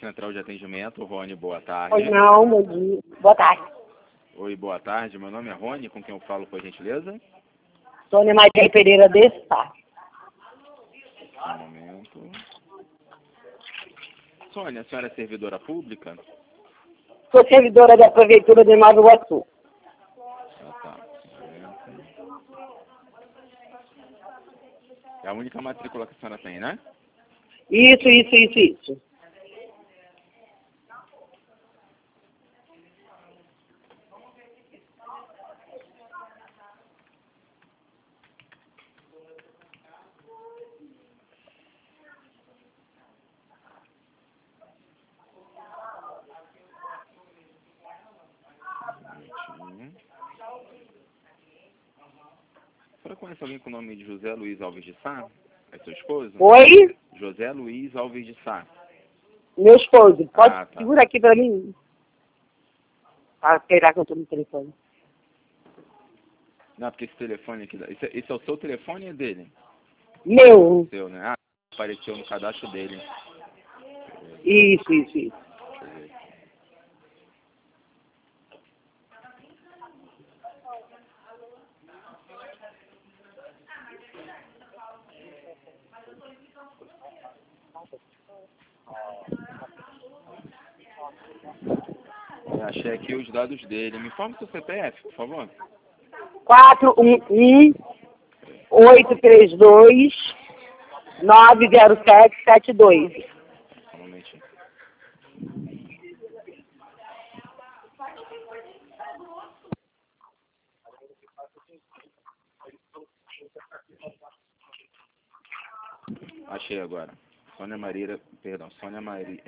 Central de Atendimento, Rony, boa tarde. Pois não, bom dia. Boa tarde. Oi, boa tarde. Meu nome é Rony, com quem eu falo, por gentileza? Sônia Maria Pereira de Sá. Um momento. Sônia, a senhora é servidora pública? Sou servidora da Prefeitura de Nova Iguaçu. Ah, tá. Um momento. É a única matrícula que a senhora tem, né? Isso. Minutinho. A senhora conhece alguém com o nome de José Luiz Alves de Sá? É seu esposo? Oi? José Luiz Alves de Sá. Meu esposo. Pode Ah, tá. segura aqui pra mim. Para esperar que eu tô no telefone. Não, porque esse telefone aqui... Esse é o seu telefone ou é dele? Meu. Seu, né? Ah, apareceu no cadastro dele. Isso. Deixa eu ver. Achei aqui os dados dele. Me informe seu CPF, por favor. 411-832-90772. Um momentinho. Achei agora. Sônia Maria